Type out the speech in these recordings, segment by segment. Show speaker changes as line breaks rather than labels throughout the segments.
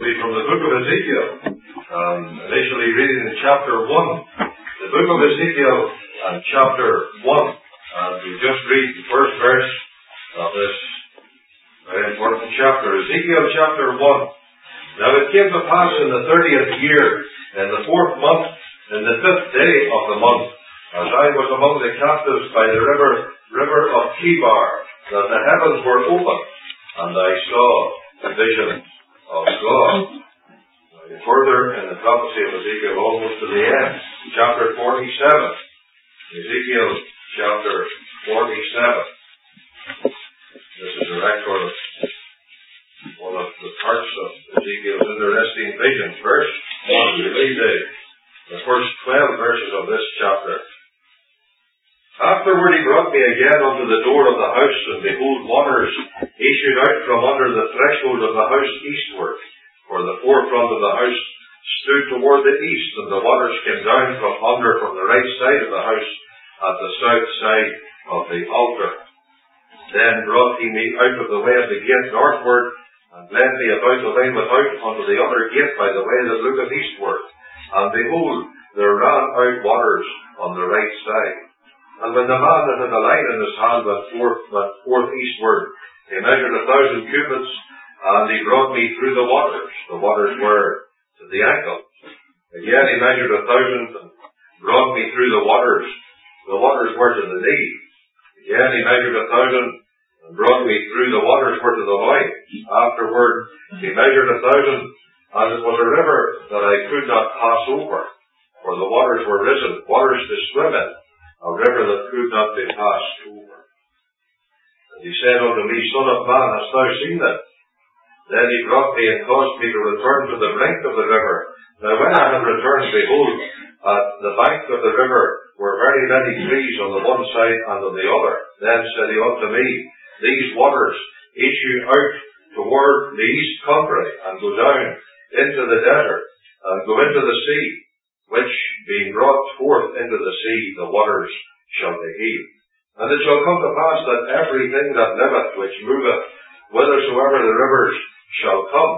be from the book of Ezekiel, initially reading in chapter 1. The book of Ezekiel and chapter 1. And we just read the first verse of this very important chapter. Ezekiel chapter 1. Now it came to pass in the 30th year, in the 4th month, in the 5th day of the month, as I was among the captives by the river of Chebar, that the heavens were open, and I saw the vision of God. Further in the prophecy of Ezekiel, almost to the end, chapter 47. Ezekiel chapter 47. This is a record of one of the parts of Ezekiel's interesting visions. Verse 1, we read the first 12 verses of this chapter. Afterward he brought me again unto the door of the house, and behold, waters issued out from under the threshold of the house eastward. For the forefront of the house stood toward the east, and the waters came down from the right side of the house, at the south side of the altar. Then brought he me out of the way of the gate northward, and led me about the way without unto the other gate by the way that looketh eastward. And behold, there ran out waters on the right side. And when the man that had a line in his hand went forth eastward, he measured 1,000 cubits, and he brought me through the waters. The waters were to the ankle. Again he measured 1,000, and brought me through the waters. The waters were to the knee. Again he measured 1,000, and brought me through the waters were to the loins. Afterward he measured 1,000, and it was a river that I could not pass over, for the waters were risen, waters to swim in, a river that could not be passed over. And he said unto me, Son of man, hast thou seen it? Then he brought me and caused me to return to the brink of the river. Now when I had returned, behold, at the bank of the river were very many trees on the one side and on the other. Then said he unto me, These waters issue out toward the east country, and go down into the desert, and go into the sea, which being brought forth into the sea, the waters shall be healed. And it shall come to pass that everything that liveth, which moveth, whithersoever the rivers shall come,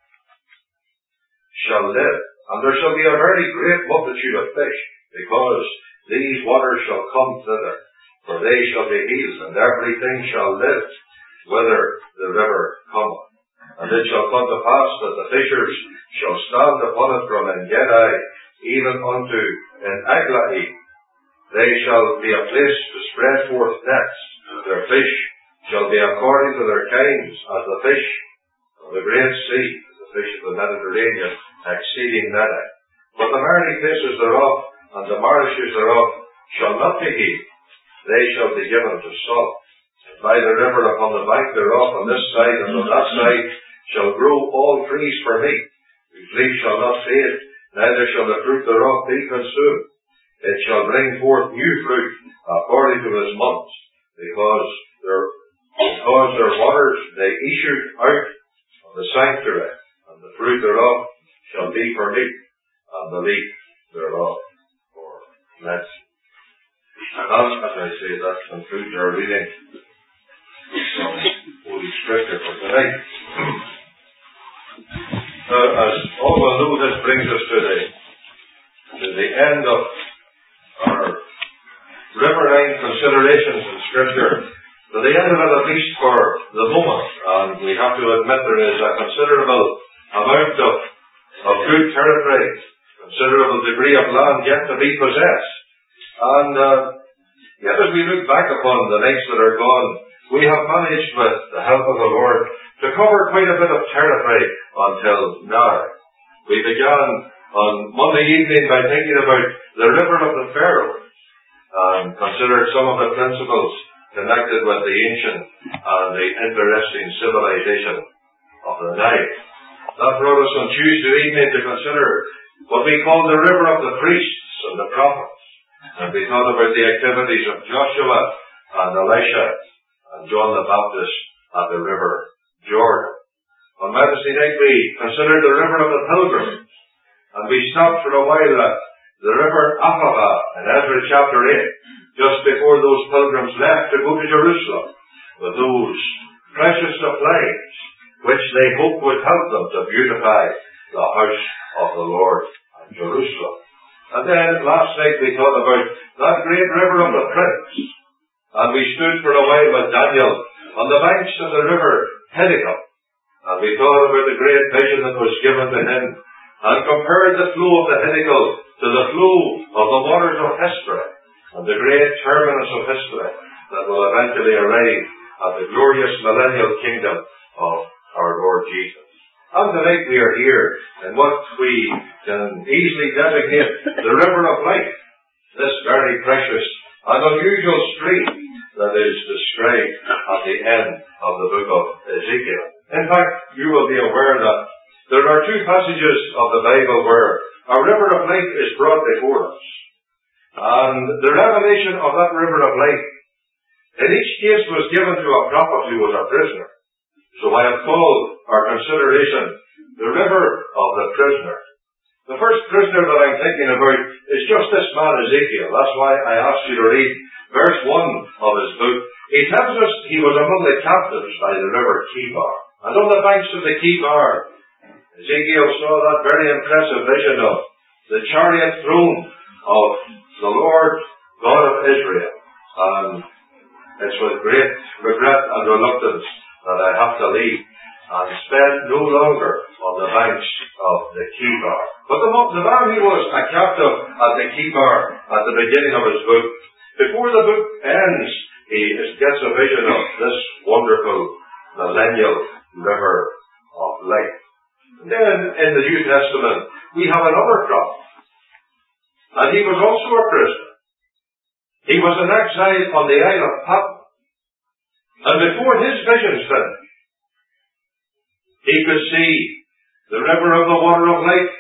shall live. And there shall be a very great multitude of fish, because these waters shall come thither, for they shall be healed, and everything shall live, whither the river cometh. And it shall come to pass that the fishers shall stand upon it from En-gedi, even unto En-Eglaim. They shall be a place to spread forth nets. Their fish shall be according to their kinds, as the fish of the great sea, as the fish of the Mediterranean, exceeding many. But the marry places thereof, and the marishes thereof, shall not be healed. They shall be given to salt. And by the river upon the bank thereof, on this side and on that side, shall grow all trees for meat, whose leaf shall not fade, neither shall the fruit thereof be consumed. It shall bring forth new fruit according to its months, because their waters they issued out of the sanctuary, and the fruit thereof shall be for meat, and the leaf thereof for medicine. And as I say, that concludes our reading from Holy Scripture for tonight. As all will know, this brings us to the end of our riverine considerations in Scripture, to the end of it, at least for the moment. And we have to admit there is a considerable amount of good territory, considerable degree of land yet to be possessed. And yet as we look back upon the nights that are gone, we have managed, with the help of the Lord, to cover quite a bit of territory until now. We began on Monday evening by thinking about the river of the Pharaohs, and considered some of the principles connected with the ancient and the interesting civilization of the Nile. That brought us on Tuesday evening to consider what we call the river of the priests and the prophets. And we thought about the activities of Joshua and Elisha and John the Baptist at the river Jordan. On Wednesday night we considered the river of the pilgrims, and we stopped for a while at the river Ahava in Ezra chapter 8, just before those pilgrims left to go to Jerusalem with those precious supplies which they hoped would help them to beautify the house of the Lord at Jerusalem. And then last night we thought about that great river of the Prince. And we stood for a while with Daniel on the banks of the river Hiddekel. And we thought about the great vision that was given to him, and compared the flow of the Hiddekel to the flow of the waters of history, and the great terminus of history that will eventually arrive at the glorious millennial kingdom of our Lord Jesus. And tonight we are here in what we can easily designate the river of life, this very precious and unusual stream that is described at the end of the book of Ezekiel. In fact, you will be aware that there are two passages of the Bible where a river of life is brought before us. And the revelation of that river of life, in each case, was given to a prophet who was a prisoner. So I have called our consideration the river of the prisoner. The first prisoner that I'm thinking about is just this man Ezekiel. That's why I asked you to read verse 1 of his book. He tells us he was among the captives by the river Chebar. And on the banks of the Chebar, Ezekiel saw that very impressive vision of the chariot throne of the Lord God of Israel. And it's with great regret and reluctance that I have to leave and spend no longer on the banks of the Chebar. But the man who was a captive at the Chebar at the beginning of his book, before the book ends, he gets a vision of this wonderful millennial river of life. And then in the New Testament, we have another prophet. And he was also a prisoner. He was in exile on the Isle of Patmos. And before his visions finished, he could see the river of the water of life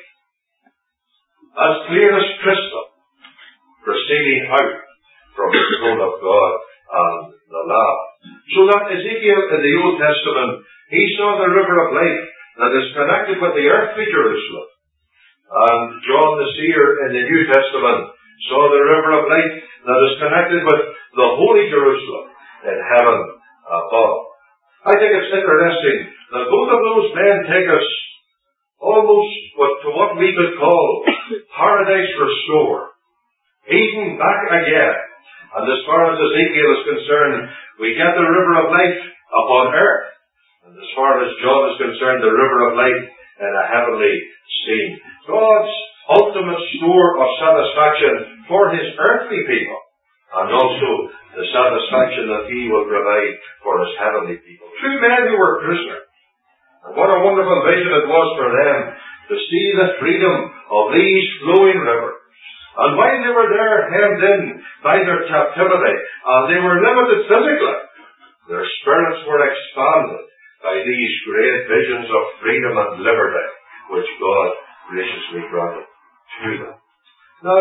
as clear as crystal, proceeding out from the throne of God and the Lamb. So that Ezekiel in the Old Testament, he saw the river of life that is connected with the earthly Jerusalem. And John the seer in the New Testament saw the river of life that is connected with the holy Jerusalem in heaven above. I think it's interesting that both of those men take us almost to what we could call paradise restored. Eden back again. And as far as Ezekiel is concerned, we get the river of life upon earth. And as far as John is concerned, the river of life in a heavenly scene. God's ultimate store of satisfaction for his earthly people, and also the satisfaction that he will provide for his heavenly people. Two men who were prisoners. And what a wonderful vision it was for them to see the freedom of these flowing rivers. And while they were there hemmed in by their captivity, and they were limited physically, their spirits were expanded by these great visions of freedom and liberty which God graciously granted to them. Now,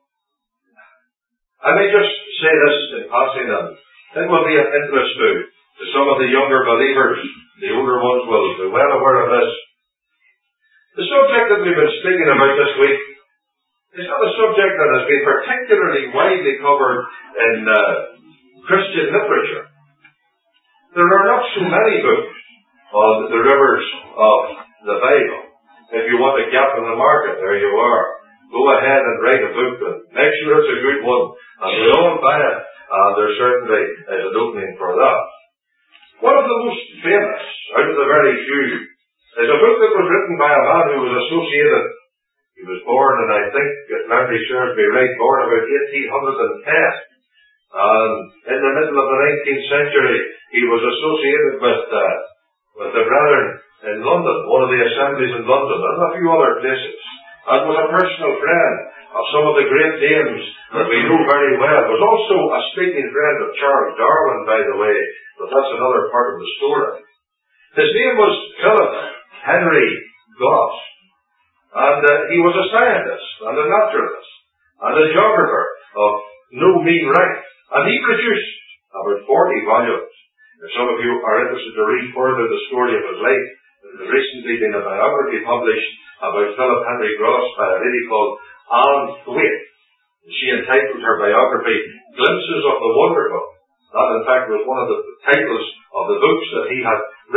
I may just say this in passing, and it will be of interest to some of the younger believers. The older ones will be well aware of this. The subject that we've been speaking about this week is not a subject that has been particularly widely covered in Christian literature. There are not so many books on the rivers of the Bible. If you want a gap in the market, there you are. Go ahead and write a book and make sure it's a good one. And we all buy it. And there certainly is an opening for that. One of the most famous, out of the very few, is a book that was written by a man who was associated. He was born, and I think, if memory serves me right, born about 1810. And in the middle of the 19th century, he was associated with the brethren in London, one of the assemblies in London, and a few other places. And was a personal friend of some of the great names that we know very well. Was also a speaking friend of Charles Darwin, by the way, but that's another part of the story. His name was Philip Henry Goss, and he was a scientist and a naturalist and a geographer of no mean rank, and he produced about 40 volumes. If some of you are interested to read further the story of his life, there's recently been a biography published about Philip Henry Goss by a lady called Anne Thwaite. She entitled her biography, Glimpses of the Wonderful. That, in fact, was one of the titles of the books that he had written.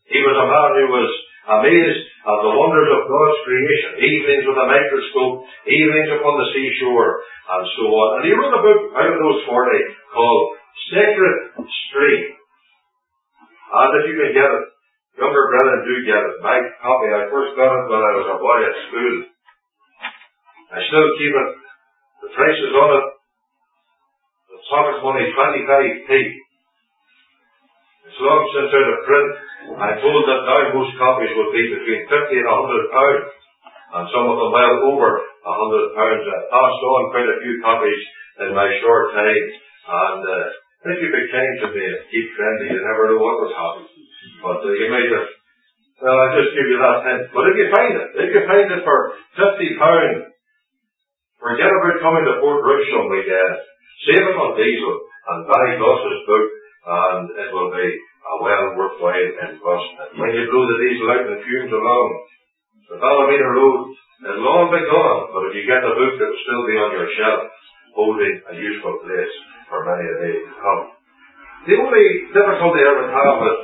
He was a man who was amazed at the wonders of God's creation. Evenings with a microscope, evenings upon the seashore, and so on. And he wrote a book out of those 40 called Sacred Stream. And if you can get it, younger brethren do get it. My copy, I first got it when I was a boy at school. I still keep it. The price is on it. The pocket money, 25p. It's long since out of print. I'm told that now most copies would be between 50 and £100, and some of them well over £100. I've passed on quite a few copies in my short time, and if you be kind to me and keep friendly, you never know what would happen. But you might have, well, I'll just give you that hint. But if you find it for £50, forget about coming to Fort Rush some weekend. Save it on diesel and buy Goss's book, and it will be a well worthwhile investment. When you blow the diesel out and the fumes along, the Ballymena Road, it'll all be gone. But if you get the book, it will still be on your shelf, holding a useful place for many a day to come. The only difficulty I would have with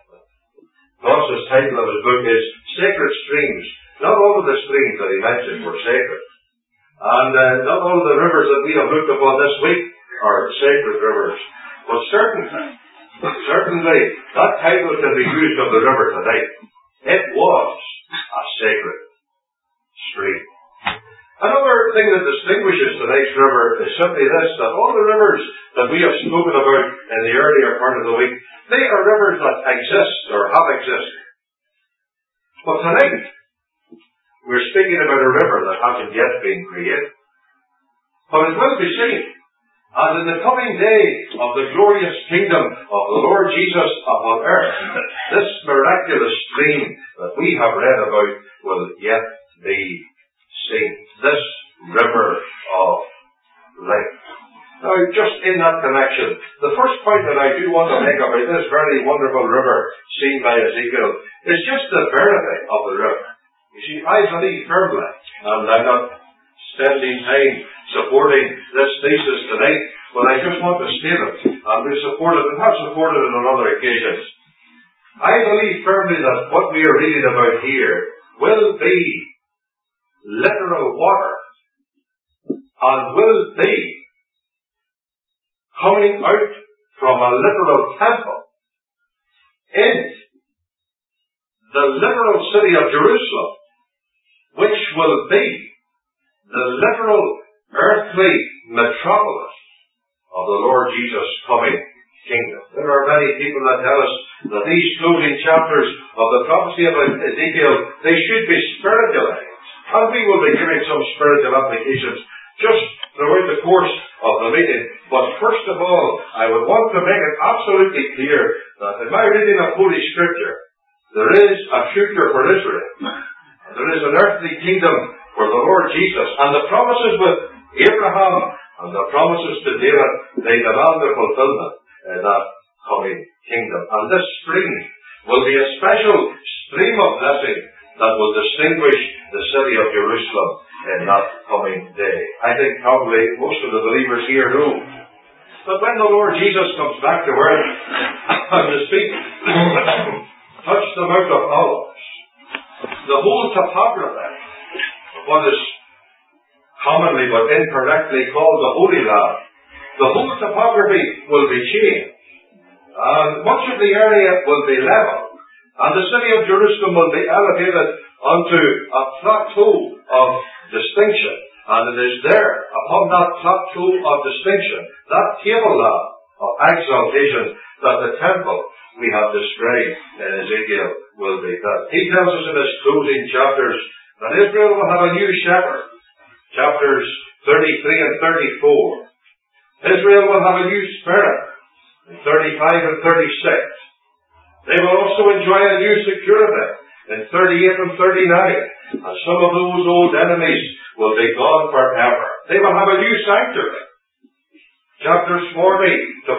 Goss's title of his book is Sacred Streams. Not all of the streams that he mentioned were sacred. And not all of the rivers that we have looked upon this week are sacred rivers. But certainly, that title can be used of the river today. It was a sacred stream. Another thing that distinguishes tonight's river is simply this, that all the rivers that we have spoken about in the earlier part of the week, they are rivers that exist or have existed. But tonight, we're speaking about a river that hasn't yet been created. But it will be seen. And in the coming day of the glorious kingdom of the Lord Jesus upon earth, this miraculous stream that we have read about will yet be seen. This river of life. Now, just in that connection, the first point that I do want to make about this very wonderful river seen by Ezekiel is just the verity of the river. You see, I believe firmly, and I'm not spending time supporting this thesis tonight, but I just want to state it, and we support it, and have supported it on other occasions. I believe firmly that what we are reading about here will be literal water, and will be coming out from a literal temple in the literal city of Jerusalem, which will be the literal earthly metropolis of the Lord Jesus' coming kingdom. There are many people that tell us that these closing chapters of the prophecy of Ezekiel, they should be spiritualized. And we will be giving some spiritual applications just throughout the course of the meeting. But first of all, I would want to make it absolutely clear that in my reading of Holy Scripture, there is a future for Israel. And there is an earthly kingdom for the Lord Jesus. And the promises with Abraham and the promises to David, they demand their fulfillment in that coming kingdom. And this stream will be a special stream of blessing that will distinguish the city of Jerusalem in that coming day. I think probably most of the believers here know. But when the Lord Jesus comes back to earth and his feet touch the Mount of Olives, the whole topography of what is commonly but incorrectly called the Holy Land, the whole topography will be changed. And much of the area will be level. And the city of Jerusalem will be elevated onto a plateau of distinction. And it is there, upon that plateau of distinction, that tableland of exaltation, that the temple we have described in Ezekiel will be built. He tells us in his closing chapters that Israel will have a new shepherd. Chapters 33 and 34. Israel will have a new spirit in 35 and 36. They will also enjoy a new security in 38 and 39. And some of those old enemies will be gone forever. They will have a new sanctuary. Chapters 40 to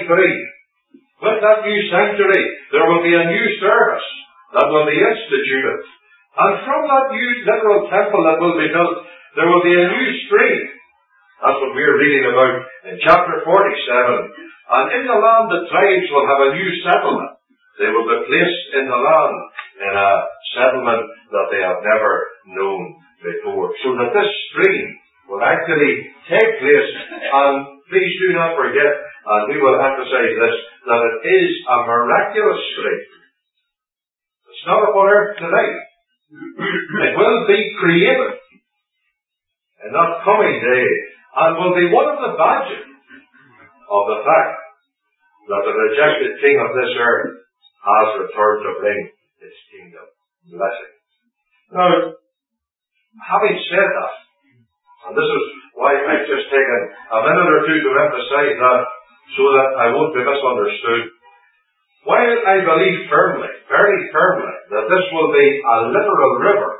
43. With that new sanctuary, there will be a new service that will be instituted. And from that new literal temple that will be built, there will be a new stream. That's what we're reading about in chapter 47. And in the land, the tribes will have a new settlement. They will be placed in the land in a settlement that they have never known before. So that this stream will actually take place, and please do not forget, and we will emphasize this, that it is a miraculous stream. It's not upon earth today. It will be created in that coming day, and will be one of the badges of the fact that the rejected king of this earth has returned to bring his kingdom blessing. Now, having said that, and this is why I've just taken a minute or two to emphasize that, so that I won't be misunderstood. While I believe firmly, very firmly, that this will be a literal river,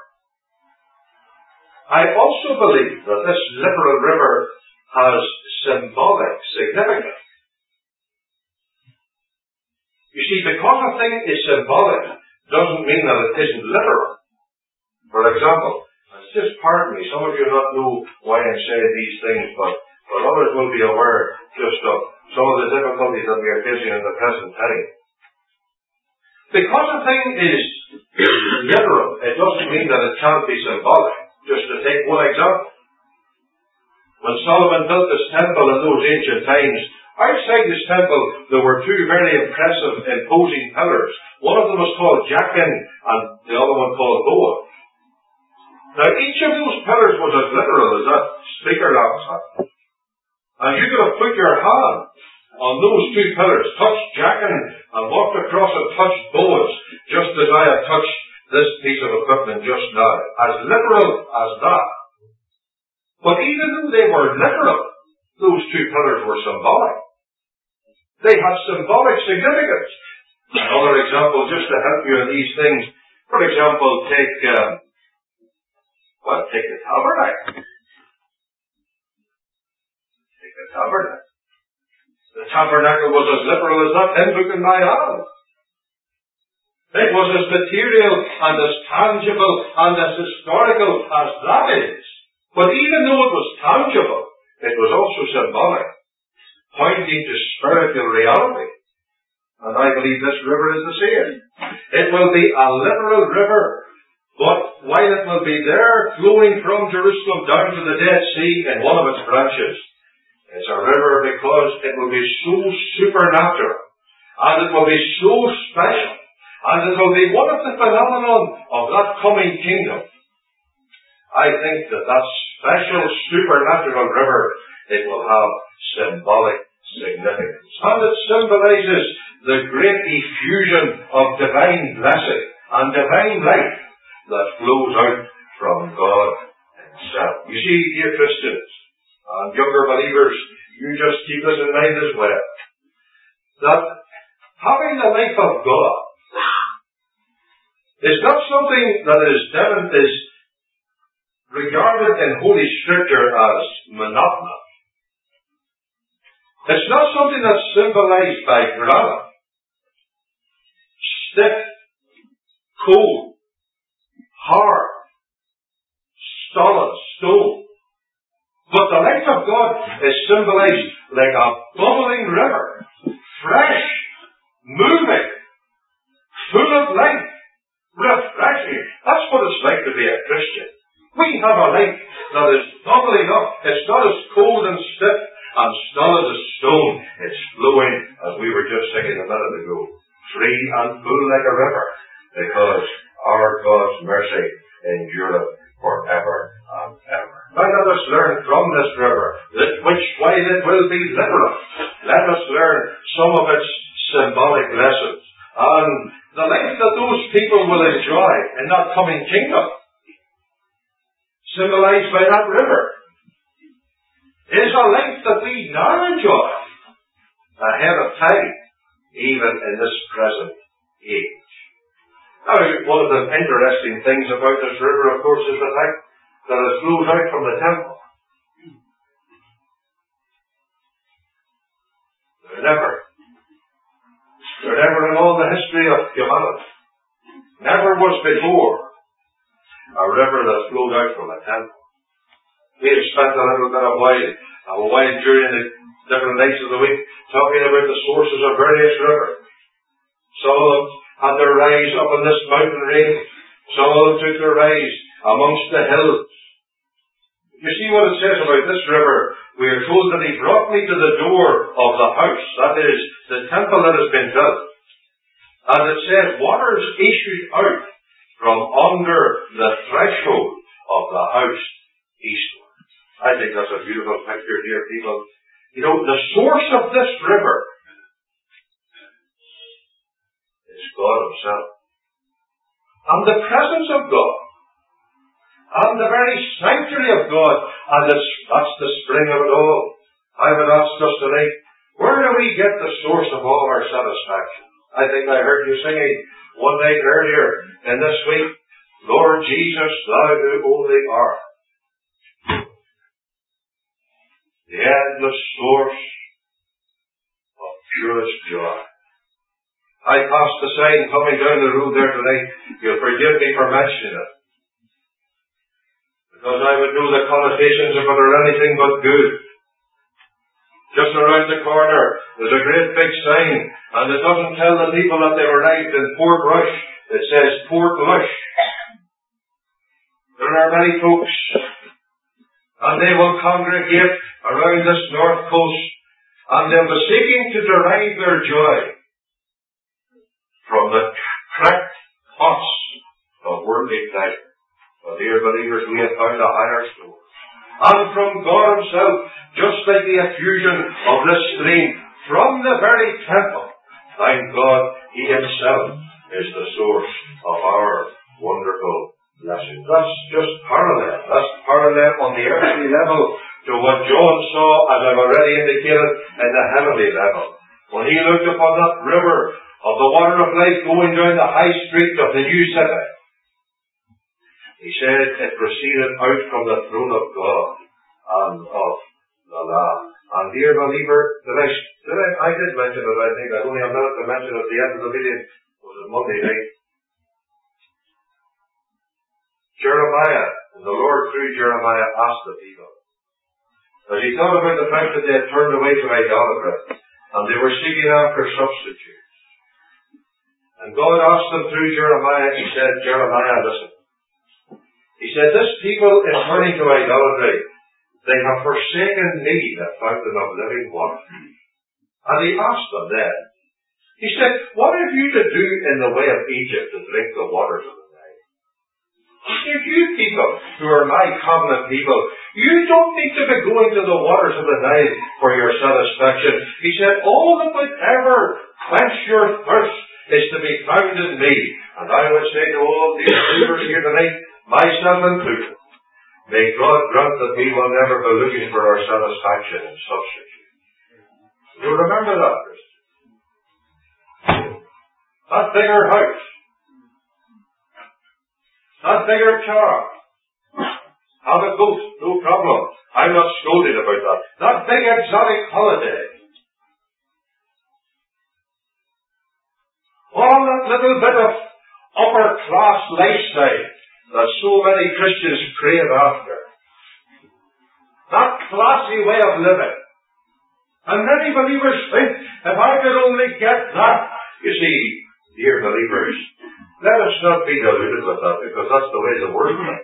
I also believe that this literal river has symbolic significance. You see, because a thing is symbolic doesn't mean that it isn't literal. For example, just pardon me, some of you not know why I'm saying these things, but others will be aware just of some of the difficulties that we are facing in the present time. Because a thing is literal, it doesn't mean that it can't be symbolic. Just to take one example. When Solomon built this temple in those ancient times, outside this temple there were two very impressive, imposing pillars. One of them was called Jachin and the other one called Boaz. Now each of those pillars was as literal as that speaker outside. And you could have put your hand on those two pillars, touched Jachin and walked across and touched Boaz, just as I have touched this piece of equipment just now. As literal as that. But even though they were literal, those two pillars were symbolic. They had symbolic significance. Another example, just to help you in these things, for example, take the tabernacle. Take the tabernacle. The tabernacle was as literal as that hymn book in my hand. It was as material and as tangible and as historical as that is. But even though it was tangible, it was also symbolic, pointing to spiritual reality. And I believe this river is the same. It will be a literal river, but while it will be there flowing from Jerusalem down to the Dead Sea in one of its branches, it's a river because it will be so supernatural, and it will be so special, and it will be one of the phenomenon of that coming kingdom. I think that special supernatural river, it will have symbolic significance. And it symbolizes the great effusion of divine blessing and divine life that flows out from God Himself. You see, dear Christians and younger believers, you just keep this in mind as well, that having the life of God is not something that is regarded in Holy Scripture as monotonous. It's not something that's symbolized by granite, stiff, cold, hard, solid stone. But the life of God is symbolized like a bubbling river, fresh, moving, full of life, refreshing. That's what it's like to be a Christian. We have a life that is bubbling up. It's not as cold and stiff and solid as stone. It's flowing, as we were just singing a minute ago, free and full like a river, because our God's mercy endureth forever and ever. Now let us learn from this river, which while it will be literal, let us learn some of its symbolic lessons, and the life that those people will enjoy in that coming kingdom, symbolized by that river, is a life that we now enjoy ahead of time, even in this present age. Now, one of the interesting things about this river, of course, is the fact that it flows out from the temple. There never in all the history of humanity, never was before a river that flowed out from a temple. We have spent a little bit of a while during the different nights of the week talking about the sources of various rivers. Some of them had their rise up in this mountain range. Some of them took their rise amongst the hills. You see what it says about this river? We are told that he brought me to the door of the house, that is, the temple that has been built. And it says, waters issued out from under the threshold of the house eastward. I think that's a beautiful picture here, people. You know, the source of this river is God himself. And the presence of God. And the very sanctuary of God. And that's the spring of it all. I would ask us tonight, where do we get the source of all our satisfaction? I think I heard you singing one night earlier in this week, Lord Jesus, thou who only art the endless source of purest joy. I passed the sign coming down the road there tonight. You'll forgive me for mentioning it, because I would know the connotations of it are anything but good. Just around the corner, there's a great big sign, and it doesn't tell the people that they've arrived in Port Rush. It says Port Lush. There are many folks, and they will congregate around this north coast, and they'll be seeking to derive their joy from the cracked pots of worldly pleasure. But dear believers, we have found a higher source. And from God himself, just like the effusion of this stream from the very temple, thank God, he himself is the source of our wonderful blessing. That's just parallel. That's parallel on the earthly level to what John saw, as I've already indicated, in the heavenly level. When he looked upon that river of the water of life going down the high street of the new city, he said it proceeded out from the throne of God and of the Lamb. And dear believer, I did mention it, I think. I only have a minute to mention it at the end of the meeting. Was it Monday night? Jeremiah, and the Lord through Jeremiah asked the people, as he thought about the fact that they had turned away from idolatry, and they were seeking after substitutes. And God asked them through Jeremiah, he said, Jeremiah, listen. He said, this people is turning to idolatry. They have forsaken me, the fountain of living water. And he asked them then, he said, what have you to do in the way of Egypt to drink the waters of the Nile? He said, you people who are my covenant people, you don't need to be going to the waters of the Nile for your satisfaction. He said, all that would ever quench your thirst is to be found in me. And I would say to all these believers here tonight, myself included, may God grant that we will never be looking for our satisfaction in substitute. You remember that, Christian? That bigger house, that bigger car, have it both, no problem. I'm not scolding about that. That big exotic holiday, all that little bit of upper class lifestyle that so many Christians crave after. That classy way of living. And many believers think, if I could only get that. You see, dear believers, let us not be deluded with that, because that's the way the world is.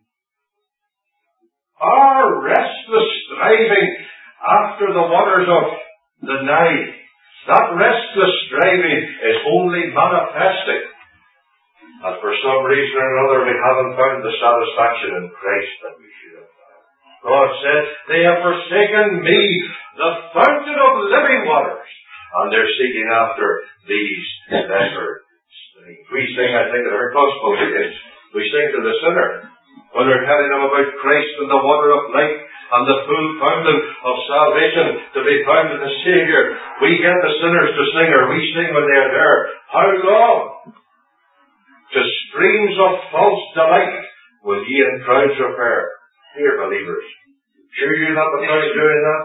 Our restless striving after the waters of the Nile, that restless striving is only manifesting that for some reason or another we haven't found the satisfaction in Christ that we should have found. God said, they have forsaken me, the fountain of living waters, and they're seeking after these lesser streams. We sing, I think, in our gospel readings, we sing to the sinner when they're telling them about Christ and the water of life and the full fountain of salvation to be found in the Saviour. We get the sinners to sing, or we sing when they are there, how long to streams of false delight will ye in crowds repair. Dear believers, sure you're not the first doing that?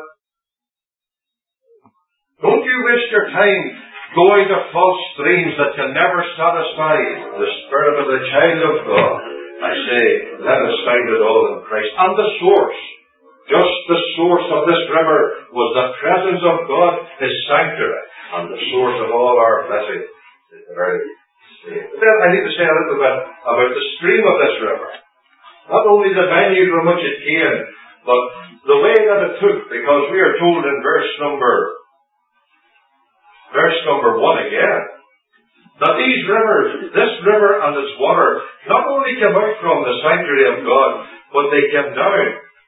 Don't you waste your time going to false streams that can never satisfy the spirit of the child of God. I say, let us find it all in Christ. And the source, just the source of this river was the presence of God, His sanctuary, and the source of all our blessing It's the very same. But then I need to say a little bit about the stream of this river. Not only the venue from which it came, but the way that it took, because we are told in verse number 1 again, that these rivers, this river and its water, not only came out from the sanctuary of God, but they came down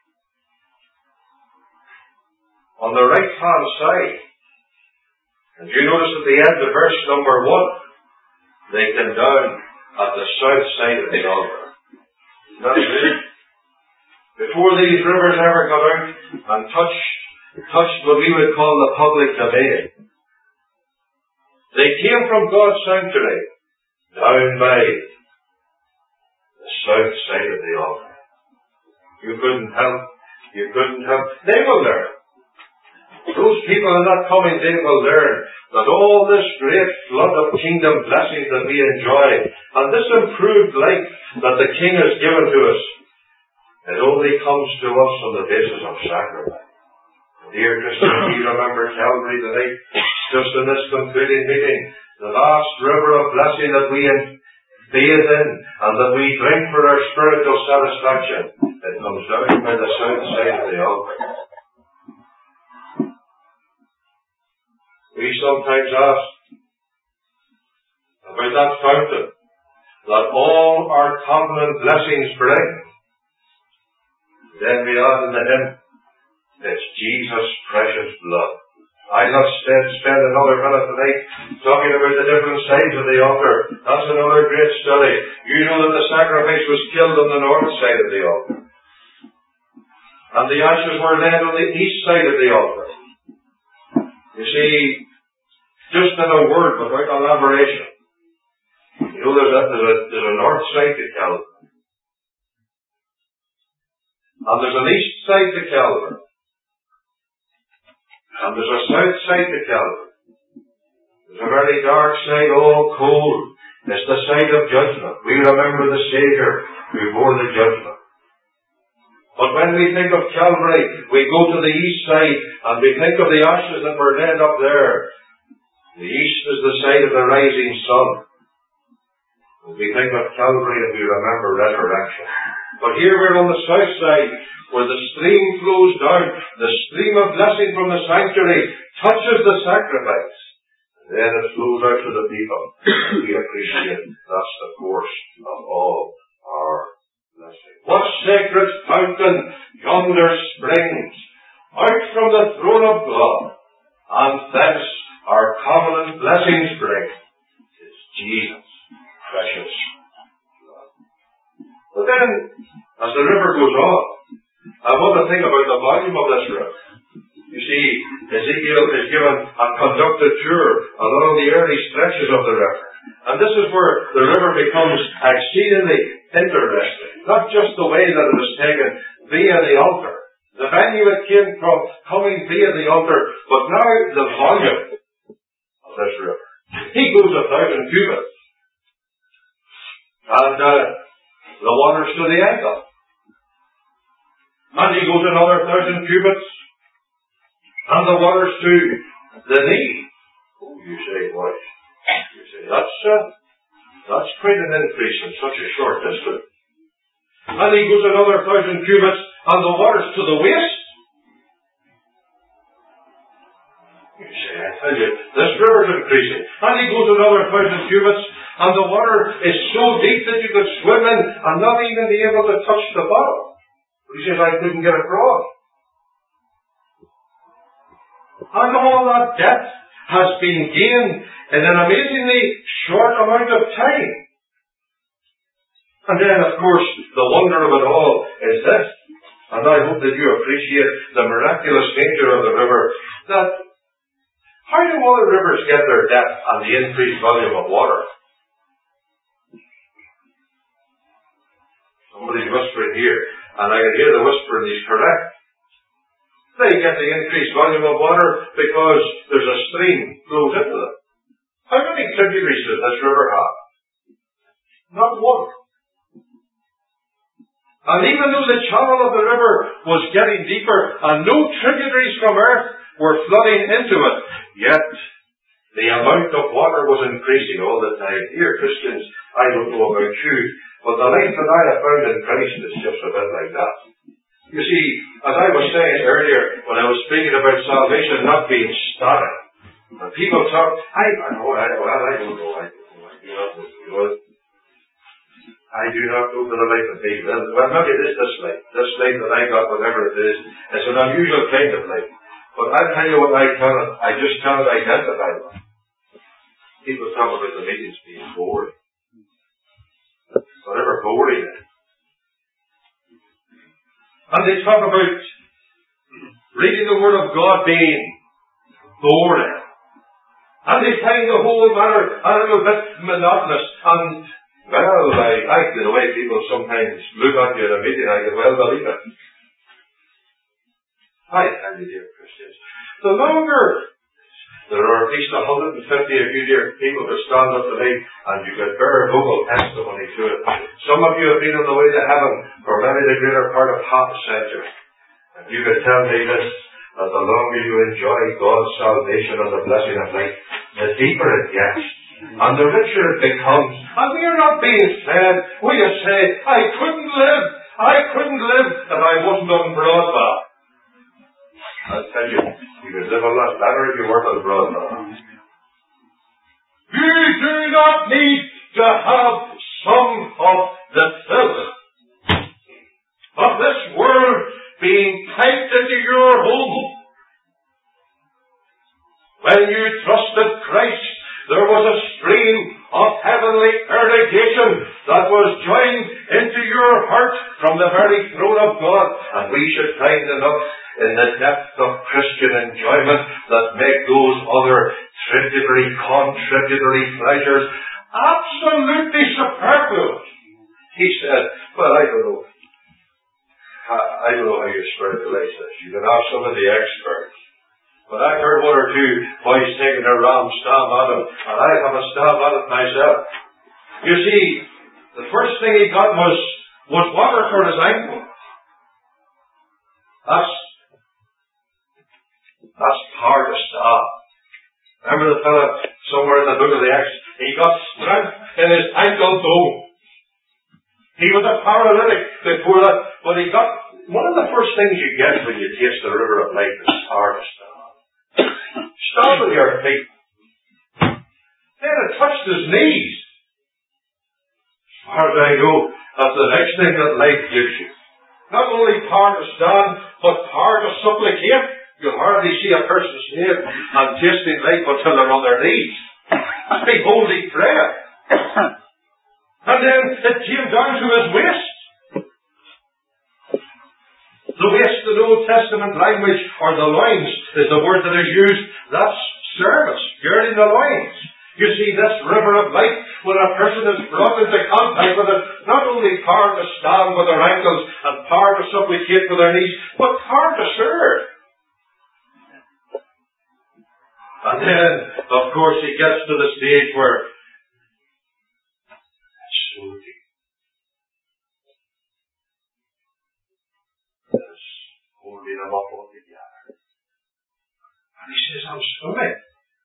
on the right-hand side. And you notice at the end of verse number 1, they came down at the south side of the altar. That's it. Before these rivers ever got out and touched what we would call the public domain, they came from God's sanctuary down by the south side of the altar. You couldn't help. They will learn. Those people in that coming day will learn that all this great flood of kingdom blessings that we enjoy, and this improved life that the King has given to us, it only comes to us on the basis of sacrifice. Dear Christians, we remember Calvary tonight, just in this concluding meeting, the last river of blessing that we bathe in and that we drink for our spiritual satisfaction. It comes down by the south side of the altar. We sometimes ask about that fountain that all our covenant blessings bring. Then we add in the hymn, it's Jesus' precious blood. I'll not spend another minute tonight talking about the different sides of the altar. That's another great study. You know that the sacrifice was killed on the north side of the altar. And the ashes were laid on the east side of the altar. You see, just in a word, without elaboration, you know there's a north side to Calvary. And there's an east side to Calvary. And there's a south side to Calvary. There's a very dark side, all cold. It's the side of judgment. We remember the Savior before the judgment. But when we think of Calvary, we go to the east side and we think of the ashes that were laid up there. The east is the side of the rising sun. We think of Calvary and we remember resurrection. But here we're on the south side, where the stream flows down, the stream of blessing from the sanctuary touches the sacrifice. And then it flows out to the people. We appreciate that's the course of all our blessing. What sacred fountain yonder springs out from the throne of God, and thence our covenant blessings bring. It's Jesus, precious blood. But then, as the river goes on, I want to think about the volume of this river. You see, Ezekiel is given a conducted tour along the early stretches of the river. And this is where the river becomes exceedingly interesting. Not just the way that it is taken via the altar, the venue it came from coming via the altar, but now the volume of this river. He goes 1,000 cubits. And the waters to the ankle. And he goes another 1,000 cubits, and the waters to the knee. Oh, you say, what? You say, that's quite an increase in such a short distance. And he goes another 1,000 cubits, and the waters to the waist. You say, I tell you, this river's increasing. And he goes another 1,000 cubits, and the water is so deep that you could swim in and not even be able to touch the bottom. He says, I couldn't get across. And all that depth has been gained in an amazingly short amount of time. And then, of course, the wonder of it all is this, and I hope that you appreciate the miraculous nature of the river, that how do other rivers get their depth and the increased volume of water? Somebody's whispering here, and I can hear the whispering, he's correct. They get the increased volume of water because there's a stream flows into them. How many tributaries does this river have? Not one. And even though the channel of the river was getting deeper and no tributaries from earth were flooding into it, yet The amount of water was increasing all the time. Here, Christians, I don't know about you, but the life that I have found in Christ is just a bit like that. You see, as I was saying earlier, when I was speaking about salvation not being static, and people talk, I don't know, I do not know for the life of me. Well, maybe it is this life that I got, whatever it is. It's an unusual kind of life. But I'll tell you what I just cannot identify with. People talk about the meetings being boring. Whatever boring is. And they talk about reading the Word of God being boring. And they find the whole matter a little bit monotonous. And, well, I like the way people sometimes look at you in a meeting. I can well believe it. I tell you, dear Christians, the longer there are at least 150 of you, dear people, who stand up to me, and you can bear vocal testimony to it. Some of you have been on the way to heaven for maybe the greater part of half a century. And you can tell me this, that the longer you enjoy God's salvation and the blessing of life, the deeper it gets, and the richer it becomes. And we are not being said, we just say, I couldn't live if I wasn't on broadband. I'll tell you, you could live a lot better if you weren't on broadband. You do not need to have some of the filth of this world being piped into your home. When you trusted Christ, there was a stream of heavenly irrigation that was joined into your heart from the very throne of God, and we should find enough in the depth of Christian enjoyment that make those other contributory pleasures absolutely superfluous. He said, well, I don't know how you spiritualize this. You can ask some of the experts. But I've heard one or two boys taking a ram stab at him, and I have a stab at it myself. You see, the first thing he got was water for his ankle. That's hard to stop. Remember the fella somewhere in the book of the Acts? He got strength in his ankle bone. He was a paralytic before that, but he got, one of the first things you get when you taste the river of life is hard to stop. Stop with your feet. Then it touched his knees. As far as I know, that's the next thing that life gives you. Not only power to stand, but power to supplicate. You'll hardly see a person saved and tasting life until they're on their knees. That's big holy prayer. And then it came down to his waist. The waist in the Old Testament language, or the loins, is the word that is used. That's service, girding the loins. You see, this river of life, when a person is brought into contact with it, not only power to stand with their ankles and power to supplicate with their knees, but power to serve. And then, of course, he gets to the stage where it's so deep. It's holding him up all together. And he says, I'm swimming.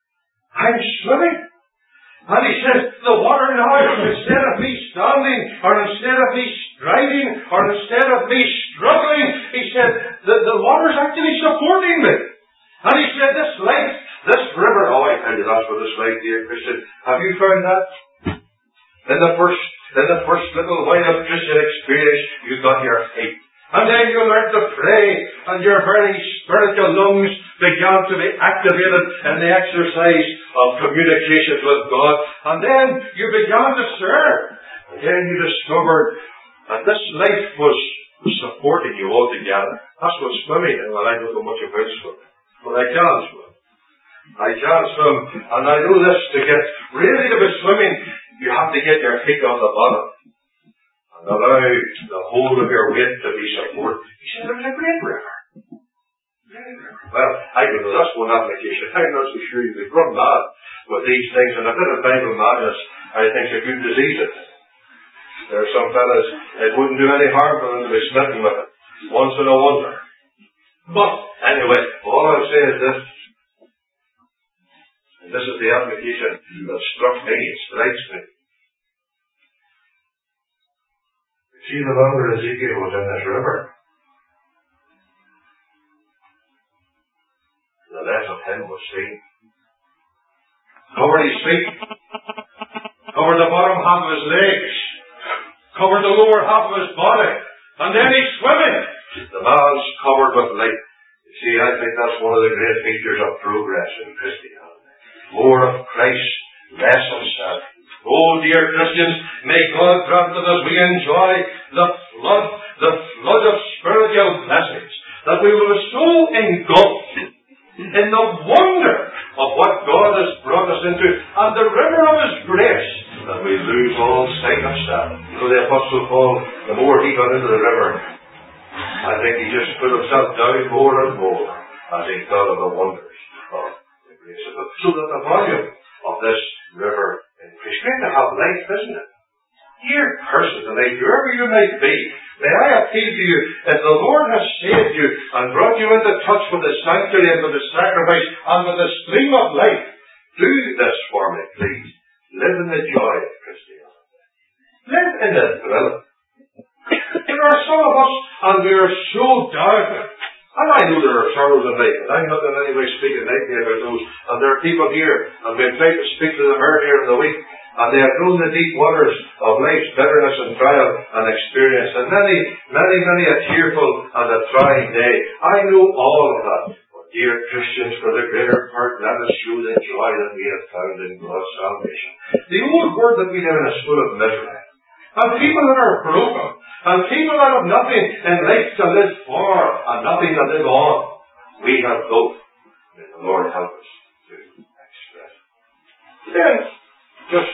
And he says, the water now, instead of me standing, or instead of me striding, or instead of me struggling, he said, the water's actually supporting me. And he said, this river, I tell you, that's what it's like, dear Christian. Have you found that? In the first little while of Christian experience, you got your faith. And then you learned to pray, and your very spiritual lungs began to be activated in the exercise of communications with God. And then you began to serve. And then you discovered that this life was supporting you altogether. That's what swimming is. Well, I don't know much about swimming, but I can swim. And I know this, to get really to be swimming, you have to get your feet on the bottom and allow the whole of your weight to be supported. He said, there's a great river. Well, I don't know, that's one application. I'm not so sure you could run mad with these things, and a bit of Bible madness, I think, is a good disease. There are some fellas, it wouldn't do any harm for them to be smitten with it, once in a wonder. But, anyway, all I'm saying is this. This is the application that struck me, it strikes me. You see, the longer Ezekiel was in this river, the less of him was seen. Covered his feet, covered the bottom half of his legs, covered the lower half of his body, and then he's swimming. The man's covered with light. You see, I think that's one of the great features of progress in Christianity. More of Christ, less of self. Oh, dear Christians, may God grant that as we enjoy the flood of spiritual blessings, that we will be so engulfed in the wonder of what God has brought us into and the river of His grace, that we lose all sight of self. You know, the Apostle Paul, the more he got into the river, I think he just put himself down more and more as he thought of the wonders of the grace of God. So that the volume of this river increased. Great to have life, isn't it? Dear person tonight, whoever you might be, may I appeal to you, if the Lord has saved you and brought you into touch with the sanctuary and with the sacrifice and with the stream of life, do this for me, please. Live in the joy of Christianity. Live in the thrill. There are some of us, and we are so down. And I know there are sorrows in life, and I'm not in any way speaking lightly about those. And there are people here, and we've tried to speak to them earlier in the week, and they have known the deep waters of life's bitterness and trial and experience, and many a tearful and a trying day. I know all of that. But dear Christians, for the greater part, let us show the joy that we have found in God's salvation. The old world that we live in is full of misery. And people that are broken, and people that have nothing in life to live for, and nothing to live on. We have both. May the Lord help us to express. Then, just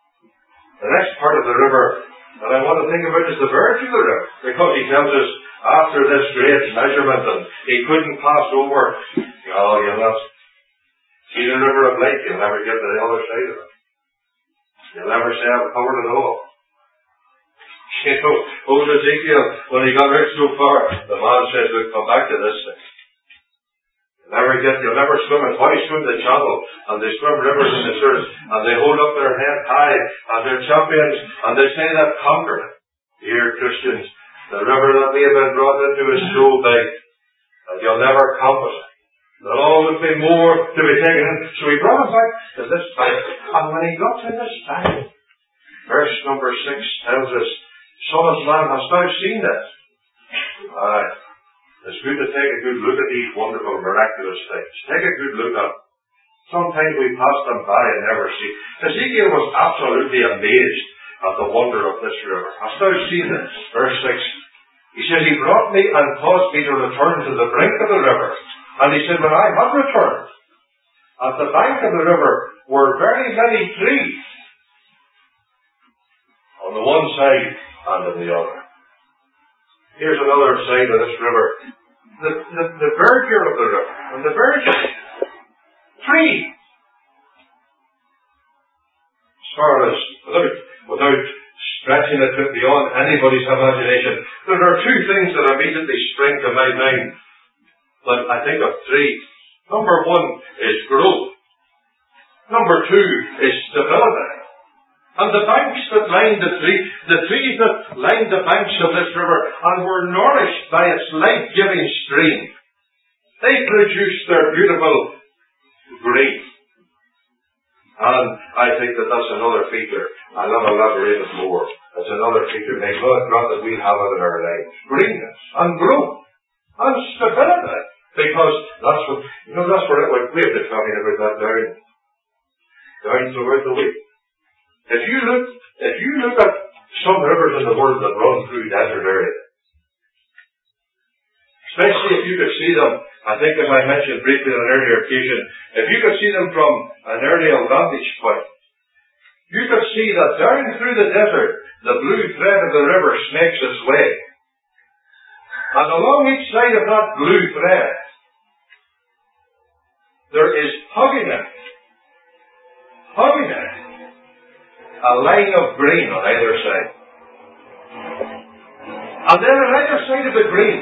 the next part of the river that I want to think about is the verge of the river. Because he tells us, after this great measurement, and he couldn't pass over. Oh, you'll not see the river of life, you'll never get to the other side of it. You'll never say I've covered it all. You know, old Ezekiel, when he got out so far, the man says, we'll come back to this thing. You'll never swim it. Why swim the channel? And they swim rivers in the surf, and they hold up their head high, and they're champions, and they say they've conquered it. Dear Christians, the river that we have been brought into is so big, that you'll never compass it. There'll always be more to be taken in. So he brought us back to this bank. And when he got to this bank, verse number 6 tells us, Son of man, hast thou seen this? Aye. It's good to take a good look at these wonderful, miraculous things. Take a good look at them. Sometimes we pass them by and never see. Ezekiel was absolutely amazed at the wonder of this river. Hast thou seen this? Verse 6. He said, he brought me and caused me to return to the brink of the river. And he said, when I had returned, at the bank of the river were very many trees. On the one side and on the other. Here's another side of this river. The verdure of the river. And the verdure. Trees. As far as, without stretching it beyond anybody's imagination, there are two things that immediately spring to my mind when I think of trees. Number one is growth. Number two is stability. And the banks that lined the trees that lined the banks of this river and were nourished by its life-giving stream, they produced their beautiful green. And I think that that's another feature. I'll not elaborate it more. That's another feature. May God grant that we have it in our lives. Greenness and growth and stability. Because that's what we've been talking about that down throughout the week. If you look at some rivers in the world that run through desert areas, especially if you could see them, I think as I mentioned briefly on an earlier occasion, if you could see them from an aerial vantage point, you could see that down through the desert, the blue thread of the river snakes its way. And along each side of that blue thread, there is hugging it, a line of green on either side. And then on either side of the green,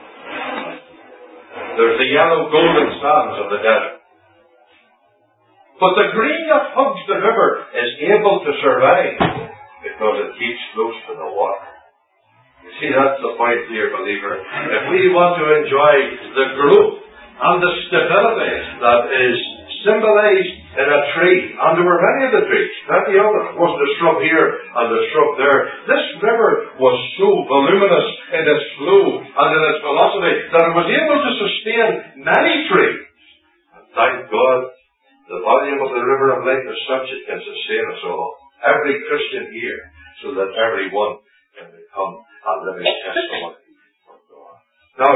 there's the yellow golden sands of the desert. But the green that hugs the river is able to survive because it keeps close to the water. You see, that's the point here, believer. If we want to enjoy the growth and the stability that is symbolized in a tree, and there were many of the trees, plenty of them. It wasn't a shrub here and a shrub there. This river was so voluminous in its flow and in its velocity that it was able to sustain many trees. And thank God, the volume of the river of life is such it can sustain us all. Every Christian here, so that everyone can become a living testimony of God. Now,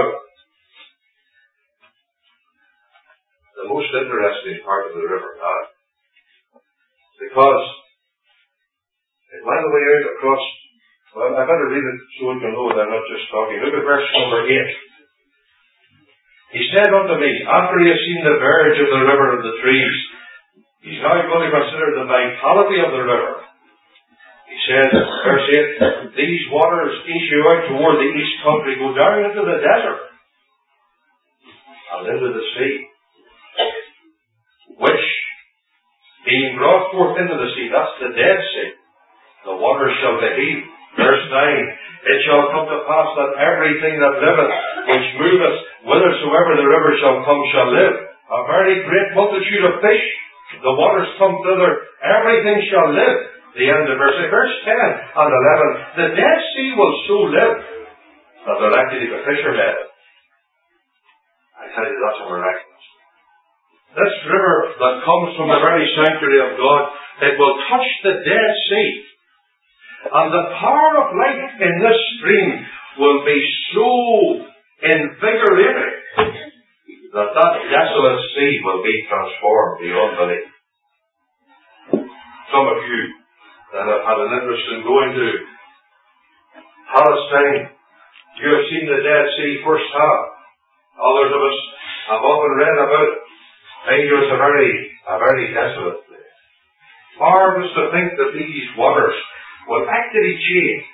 the most interesting part of the river, because it went away out across, well, I better read it so you know that I'm not just talking. Look at verse number 8. He said unto me, after he had seen the verge of the river and the trees, he's now going to consider the vitality of the river. He said, verse 8, these waters issue out toward the east country, go down into the desert and into the sea, which, being brought forth into the sea, that's the Dead Sea, the waters shall be heaved. Verse 9, it shall come to pass that everything that liveth, which moveth, whithersoever the river shall come, shall live. A very great multitude of fish, the waters come thither, everything shall live. The end of verse 10 and 11. The Dead Sea will so live that they'll actually be fishermen. I tell you, that's miraculous. This river that comes from the very sanctuary of God, it will touch the Dead Sea. And the power of life in this stream will be so invigorating that desolate sea will be transformed beyond belief. Some of you that have had an interest in going to Palestine, you have seen the Dead Sea firsthand. Others of us have often read about it. I think it was a very desolate place. Marvelous to think that these waters will actually change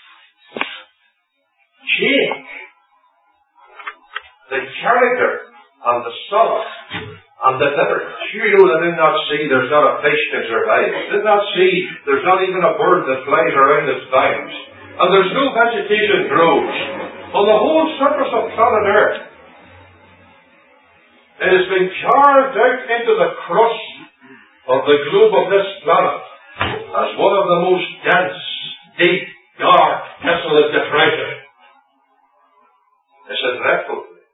the character and the solace and the bitterness. You know that in that sea there's not a fish can survive. In that sea there's not even a bird that flies around its banks. And there's no vegetation grows. On the whole surface of planet Earth, it has been carved out into the crust of the globe of this planet as one of the most dense, deep, dark, desolate depression. It's a dreadful place.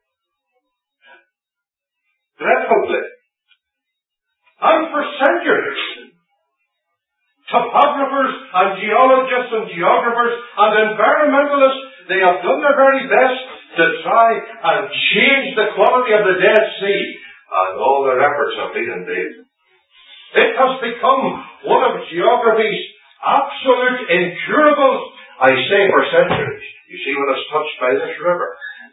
Dreadful place. And for centuries, topographers and geologists and geographers and environmentalists, they have done their very best to try and change the quality of the Dead Sea, and all their efforts have been in vain. It has become one of geography's absolute incurables, I say, for centuries. You see, when it's touched by this river,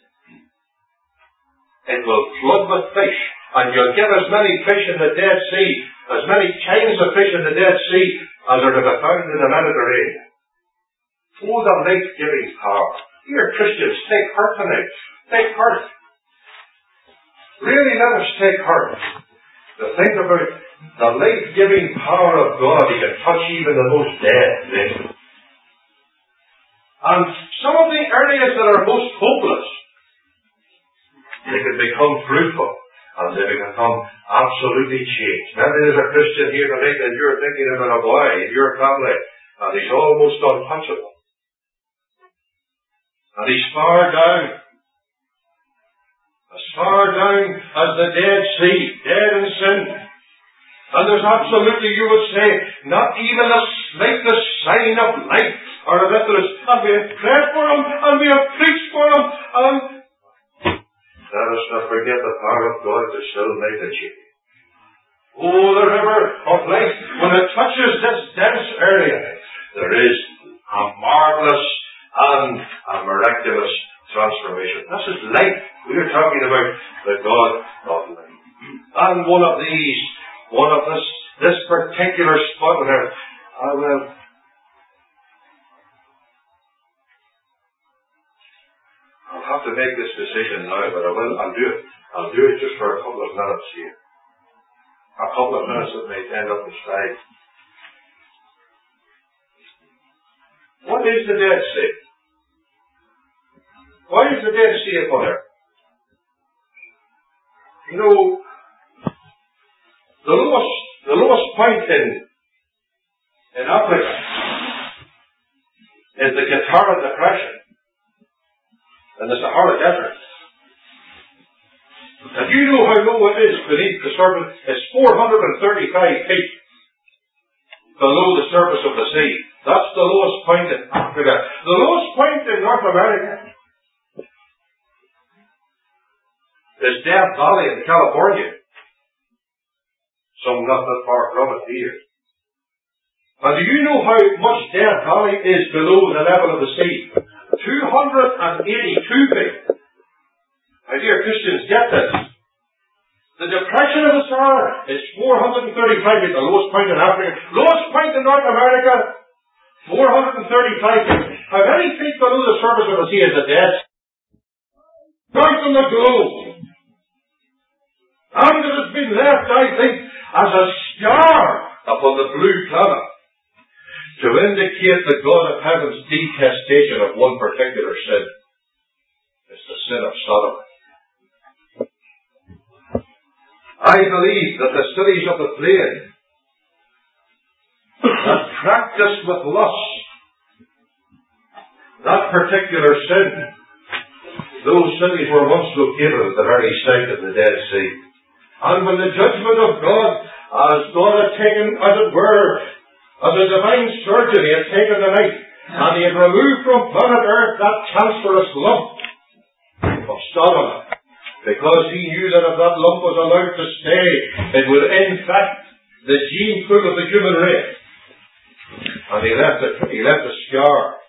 it will flood with fish, and you'll get as many fish in the Dead Sea, as many kinds of fish in the Dead Sea, as are to be found in the Mediterranean. Oh, the life-giving power. Dear Christians, take heart tonight. Take heart. Really, let us take heart to think about the life-giving power of God. He can touch even the most dead things. And some of the areas that are most hopeless, they can become fruitful and they can become absolutely changed. Maybe there's a Christian here tonight and you're thinking about a boy in your family and he's almost untouchable. And he's far down as the Dead Sea, dead in sin. And there's absolutely, you would say, not even the slightest sign of life or of interest. And we have prayed for him, and we have preached for him, and let us not forget the power of God to still make a change. Oh, the river of life, when it touches this dense area, there is a marvelous and a miraculous transformation. This is life. We are talking about the God of life. And one of this particular spot on earth, I'll have to make this decision now, but I'll do it. I'll do it just for a couple of minutes here. A a couple of minutes that may end up inside. What is the Dead Sea? Why is the Dead Sea upon earth? You know, the lowest point in Africa is the Qattara Depression and the Sahara Desert. And you know how low it is beneath the surface? It's 435 feet below the surface of the sea. That's the lowest point in Africa. The lowest point in North America is Death Valley in California. Some not that far from it here. And do you know how much Death Valley is below the level of the sea? 282 feet. My dear Christians, get this. The depression of the Sahara is 435 feet, the lowest point in Africa. Lowest point in North America, 435 feet. How many feet below the surface of the sea is the Dead Sea? Right on the globe. And it has been left, I think, as a star upon the blue planet to indicate the God of heaven's detestation of one particular sin. It's the sin of Sodom. I believe that the cities of the plain that practiced with lust that particular sin, those cities were once located at the very site of the Dead Sea. And when the judgment of God, as God had taken, as it were, as a divine surgeon, He had taken the knife, and He had removed from planet Earth that cancerous lump of Sodom, because He knew that if that lump was allowed to stay, it would infect the gene pool of the human race. And He left a scar.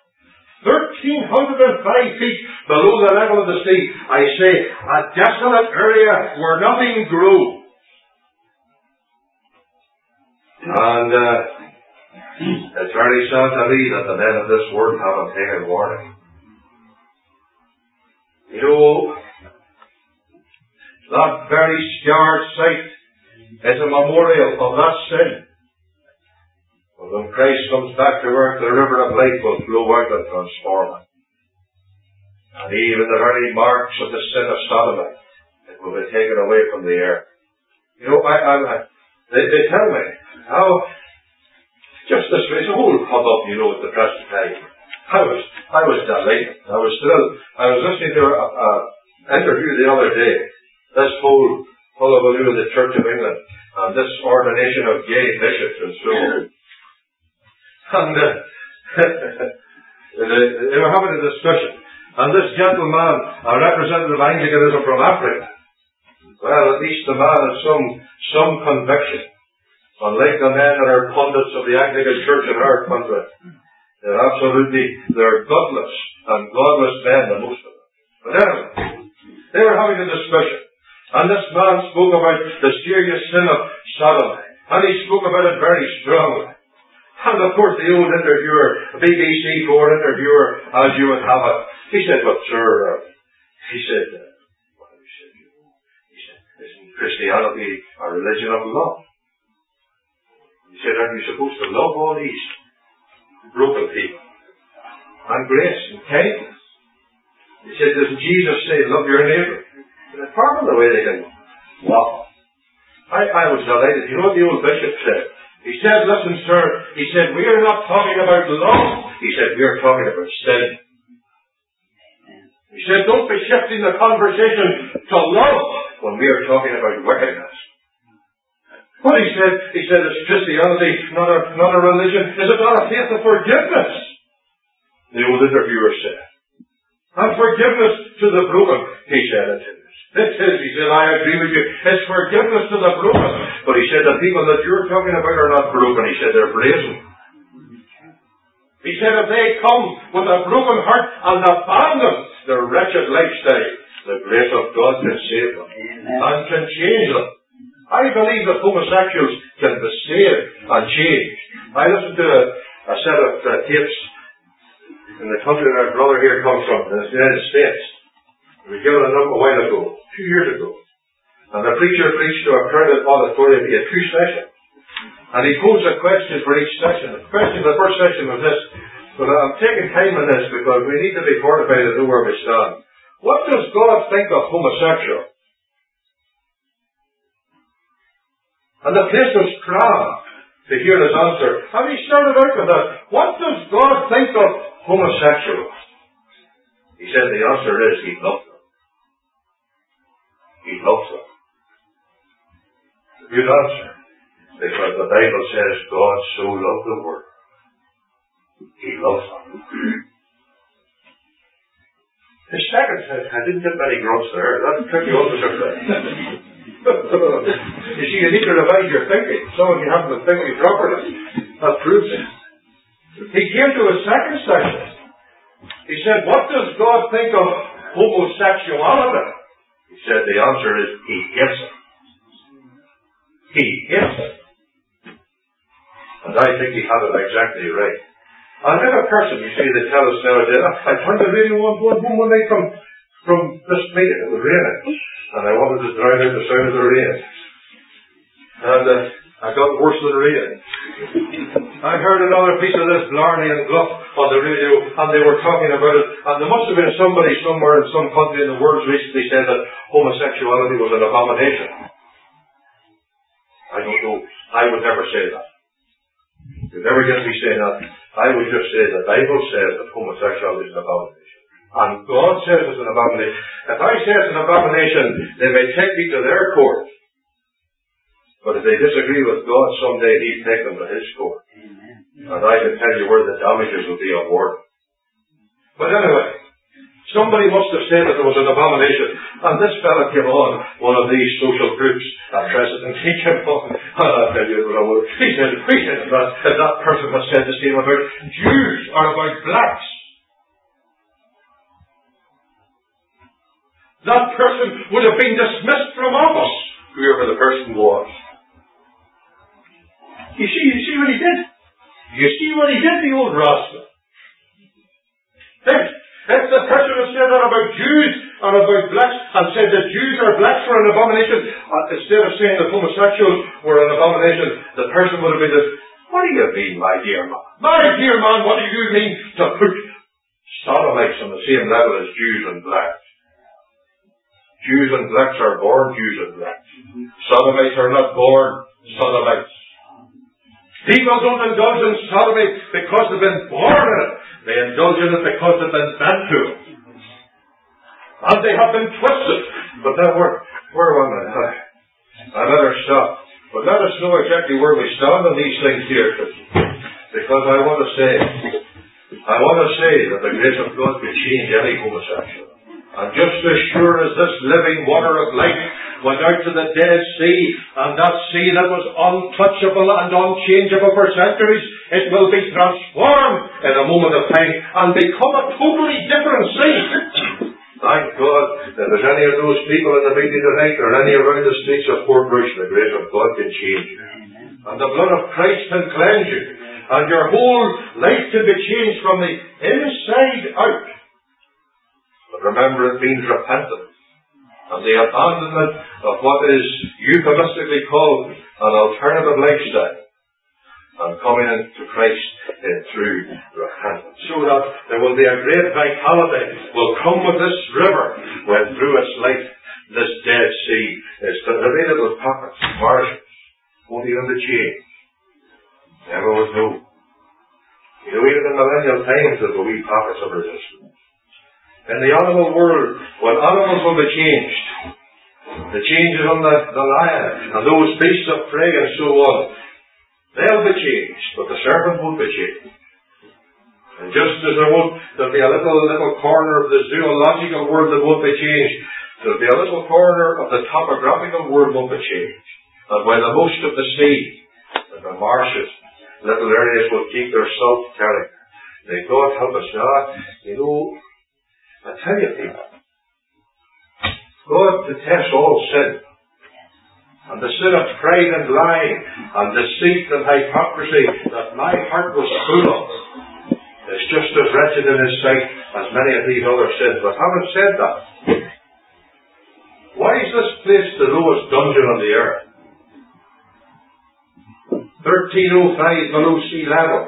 1,305 feet below the level of the sea. I say, a desolate area where nothing grew. And it's very sad to me that the men of this world haven't taken warning. You know, that very scarred site is a memorial of that sin. When Christ comes back to earth, the river of life will flow out and transform it. And even the very marks of the sin of Sodom, it will be taken away from the earth. You know, they tell me how, just this way, it's a whole hubbub, you know, at the present time. I was delighted. I was listening to an interview the other day. This whole hullabaloo of the Church of England, and this ordination of gay bishops and so on. And they were having a discussion. And this gentleman, a representative of Anglicanism from Africa, well, at least the man had some conviction. Unlike the men that are pundits of the Anglican Church in our country. They're godless and godless men, the most of them. But anyway, they were having a discussion. And this man spoke about the serious sin of sodomy. And he spoke about it very strongly. And of course the old interviewer, BBC 4 interviewer, as you would have it, he said, but sir, isn't Christianity a religion of love? He said, aren't you supposed to love all these broken people? And grace and kindness. He said, doesn't Jesus say, love your neighbour? And apart from the way they can walk. I was delighted. You know what the old bishop said? He said, listen, sir, he said, we are not talking about love. He said, we are talking about sin. He said, don't be shifting the conversation to love when we are talking about wickedness. Well, he said, is Christianity not a religion? Is it not a faith of forgiveness? The old interviewer said. And forgiveness to the broken, he said, it is. He said, I agree with you. It's forgiveness to the broken. But he said, the people that you're talking about are not broken. He said, they're brazen. He said, if they come with a broken heart and abandon their wretched lifestyle, the grace of God can save them. And can change them. I believe that homosexuals can be saved and changed. I listened to a set of tapes in the country that our brother here comes from, in the United States. We given a number a while ago, 2 years ago. And the preacher preached to a crowded auditorium. He had 2 sessions. And he posed a question for each session. The first session was this. But I'm taking time on this because we need to be fortified to know where we stand. What does God think of homosexual? And the place was crammed to hear his answer. And he started out with that. What does God think of homosexuals? He said the answer is he loves them. He loves them. It's a good answer. Because the Bible says God so loved the world. He loves them. His second says, I didn't get many grunts there. That took you over the place. You see, you need to revise your thinking. Some of you haven't been thinking properly. That proves it. He came to his second session. He said, what does God think of homosexuality? He said, the answer is, he hates it. He hates it. And I think he had it exactly right. And then a person, you see, they tell us nowadays, I turned the radio on going home one night from this meeting. It was raining. And I wanted to drown out the sound of the rain. And I got worse than rain. I heard another piece of this Blarney and Bluff on the radio, and they were talking about it. And there must have been somebody somewhere in some country in the world recently said that homosexuality was an abomination. I don't know. I would never say that. You'd never get me saying that. I would just say the Bible says that homosexuality is an abomination. And God says it's an abomination. If I say it's an abomination, they may take me to their court. But if they disagree with God, someday He'll take them to His court. And I can tell you where the damages will be awarded. But anyway, somebody must have said that there was an abomination. And this fella came on one of these social groups at President. He came on, and I'll tell you what I would. He said that person had said the same about Jews or about blacks. That person would have been dismissed from office, whoever the person was. You see what he did? You see what he did, the old rascal? If the person had said that about Jews and about blacks and said that Jews or blacks were an abomination, instead of saying that homosexuals were an abomination, the person would have been this, what do you mean, my dear man? My dear man, what do you mean to put sodomites on the same level as Jews and blacks? Jews and blacks are born Jews and blacks. Sodomites are not born sodomites. People don't indulge in sodomy because they've been born in it. They indulge in it because they've been bent to it. And they have been twisted. But now where am I? I better stop. But let us know exactly where we stand on these things here. Because I want to say that the grace of God could change any homosexual. And just as sure as this living water of life went out to the Dead Sea, and that sea that was untouchable and unchangeable for centuries, it will be transformed in a moment of time and become a totally different sea. Thank God that there's any of those people in the meeting tonight or any around the streets of Port Bruce, the grace of God can change you. And the blood of Christ can cleanse you. And your whole life can be changed from the inside out. But remember, it means repentance and the abandonment of what is euphemistically called an alternative lifestyle and coming into Christ through repentance. So that there will be a great vitality will come with this river when through its life this Dead Sea is filled with pockets, marshes, won't even be changed. Never would know. You know, even in millennial times there will be pockets of resistance. In the animal world, when animals will be changed, the changes on the lion and those beasts of prey and so on, they'll be changed, but the serpent won't be changed. And just as there'll be a little corner of the zoological world that won't be changed, there'll be a little corner of the topographical world won't be changed. And while the most of the sea and the marshes, little areas will keep their salt character, may God help us now. You know, I tell you people, God detests all sin. And the sin of pride and lying and deceit and hypocrisy that my heart was full of is just as wretched in His sight as many of these other sins. But having said that, why is this place the lowest dungeon on the earth. 1305 below sea level.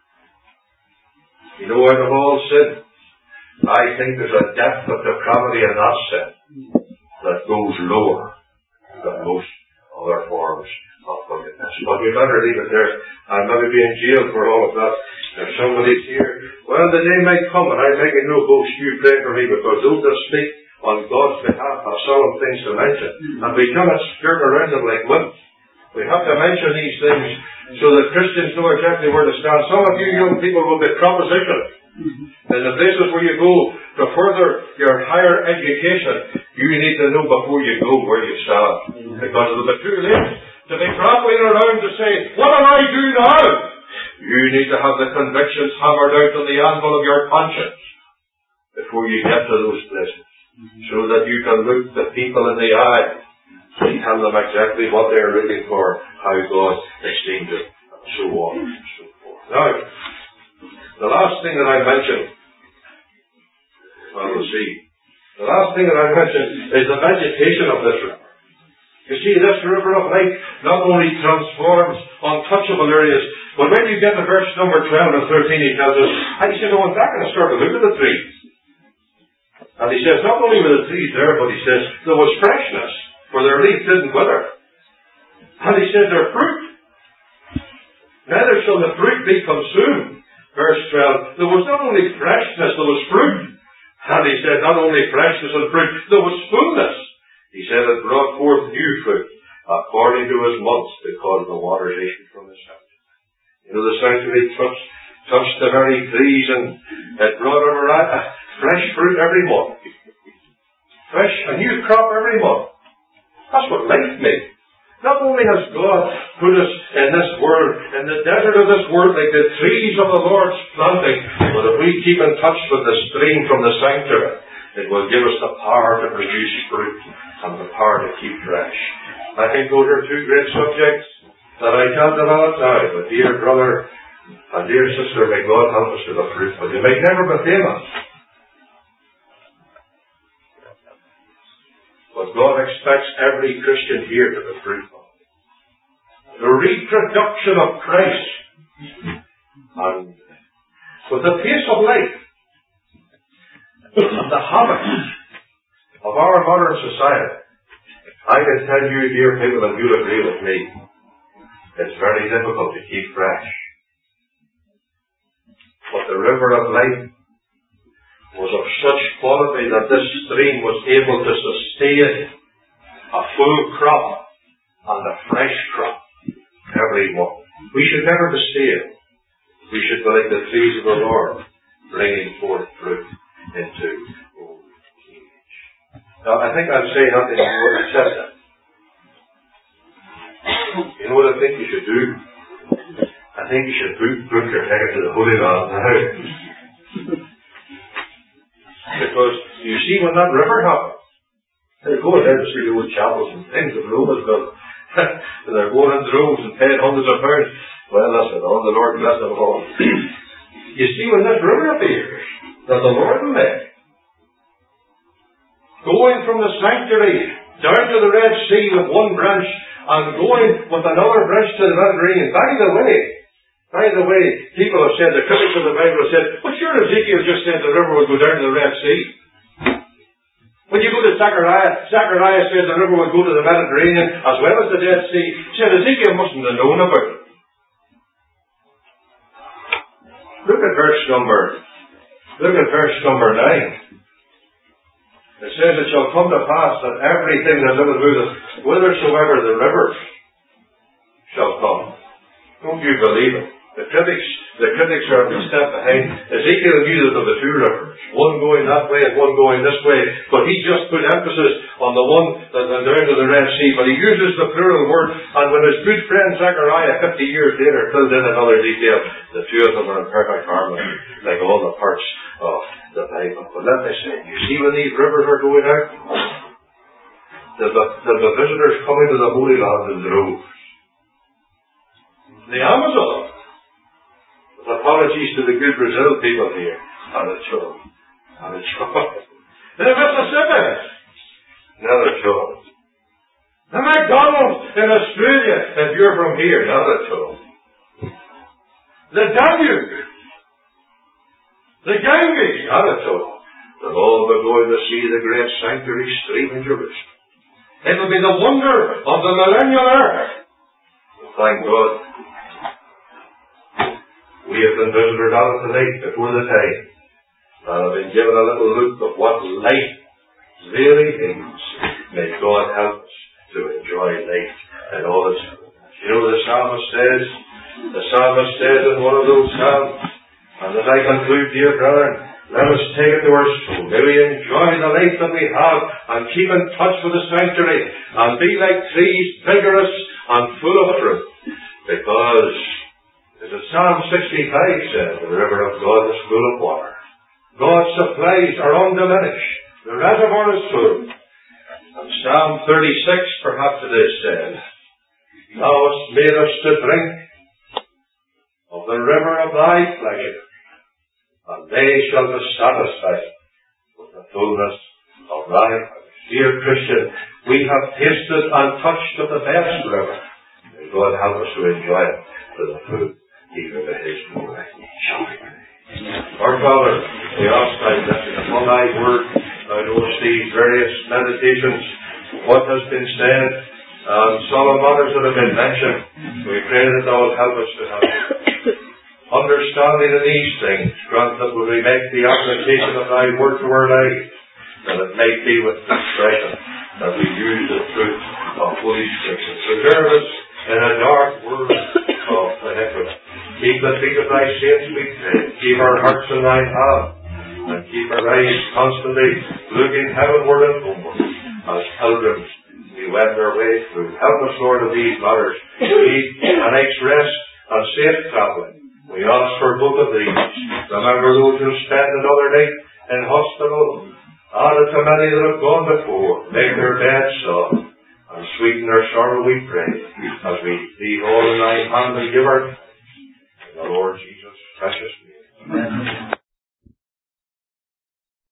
You know where they've all sin? I think there's a depth of depravity in that sin that goes lower than most other forms of wickedness. But we better leave it there. I'll maybe be in jail for all of that. If somebody's here, well, the day might come, and I'm making no boast. You pray for me, because those that speak on God's behalf have solemn things to mention. And we cannot skirt around them like women. We have to mention these things so that Christians know exactly where to stand. Some of you young people will be propositioned. In the places where you go to further your higher education, you need to know before you go where you stand. Because it'll be too late to be prattling around to say, what do I do now? You need to have the convictions hammered out on the anvil of your conscience before you get to those places, so that you can look the people in the eye and tell them exactly what they're looking for, how God esteemed it, and so on and so forth. Now, the last thing that I mentioned, well, we'll see. The last thing that I mentioned is the vegetation of this river. You see, this river of life not only transforms untouchable areas, but when you get to verse number 12 and 13, he tells us, and he says, I went back and I started to look at the trees. And he says, not only were the trees there, but he says, there was freshness, for their leaves didn't wither. And he says, their fruit, neither shall the fruit be consumed. Verse 12, there was not only freshness, there was fruit. And he said, not only freshness and fruit, there was fullness. He said, it brought forth new fruit, according to his months, because the waters issued from the sanctuary. You know, the sanctuary touched the very trees, and it brought a fresh fruit every month. Fresh, a new crop every month. That's what life means. Not only has God put us in this world, in the desert of this world, like the trees of the Lord's planting, but if we keep in touch with the stream from the sanctuary, it will give us the power to produce fruit and the power to keep fresh. I think those are two great subjects that I can't develop now, but dear brother and dear sister, may God help us to the fruitful. You may never be famous, but God expects every Christian here to be fruitful. The reproduction of Christ, and with the pace of life and the habits of our modern society, I can tell you, dear people, and you'll agree with me, it's very difficult to keep fresh. But the river of life was of such quality that this stream was able to sustain a full crop and a fresh crop every month. We should never be stale. We should be like the trees of the Lord, bringing forth fruit into old age. Now, I think I'll say nothing more than said that. You know what I think you should do? I think you should book your ticket to the Holy Land now. Because you see, when that river happens, they're going down to see the old chapels and things that Romans built. And they're going in droves and paying hundreds of pounds. Well, that's it. Oh, the Lord bless them all. You see, when this river appears, that the Lord will make, going from the sanctuary down to the Red Sea with one branch, and going with another branch to the Mediterranean. By the way, people have said, the critics of the Bible have said, well, sure, Ezekiel just said the river would go down to the Red Sea. When you go to Zechariah said the river would go to the Mediterranean as well as the Dead Sea. He said Ezekiel mustn't have known about it. Look at verse number 9. It says, it shall come to pass that everything that liveth moveth, whithersoever the rivers shall come. Don't you believe it? The critics are a step behind. Ezekiel knew that there were two rivers, one going that way and one going this way, but he just put emphasis on the one that went down to the Red Sea, but he uses the plural word, and when his good friend Zechariah 50 years later filled in another detail, the two of them are in perfect harmony, like all the parts of the Bible. But let me say, you see when these rivers are going out, the visitors coming to the Holy Land in droves. The Amazon, with apologies to the good Brazil people here, and it's true. The Mississippi, another choice. in Australia, if you're from here, not at all. The Danube, the Ganges, not at all. They'll all be going to see the great sanctuary stream in Jerusalem. It'll be the wonder of the millennial earth. Thank God. We have been visited out of the lake before the time. And have been given a little look of what life really means. May God help us to enjoy life and all its goodness. You know, the psalmist says in one of those psalms, and as I conclude, dear brethren, let us take it to our soul. May we enjoy the life that we have and keep in touch with the sanctuary and be like trees vigorous and full of fruit. Because, as Psalm 65 says, the river of God is full of water. God's supplies are undiminished. The reservoir is full. And Psalm 36, perhaps it is said, Thou hast made us to drink of the river of thy pleasure, and they shall be satisfied with the fullness of thy house. Dear Christian, we have tasted and touched of the best river. May God help us to enjoy it to the full, even to his glory. Shall we pray? Our Father, we ask thy blessing upon thy word. Thou knowest these various meditations, what has been said, and solemn matters that have been mentioned. We pray that thou will help us to have understanding of these things. Grant that we may make the application of thy word to our lives, that it may be with discretion, that we use the truth of Holy Scripture. Preserve us in a dark world of iniquity. Keep the feet of thy saints, we pray. Keep our hearts in thine hand, and keep our eyes constantly looking heavenward and homeward, as pilgrims we wend our way through. Help us, Lord, of these matters. Keep a night's rest and safe travelling. We ask for both of these. Remember those who spend another night in hospital. Add it to many that have gone before. Make their beds soft and sweeten their sorrow, we pray, as we leave all in thy hand and give our thanks. In the Lord Jesus' precious name.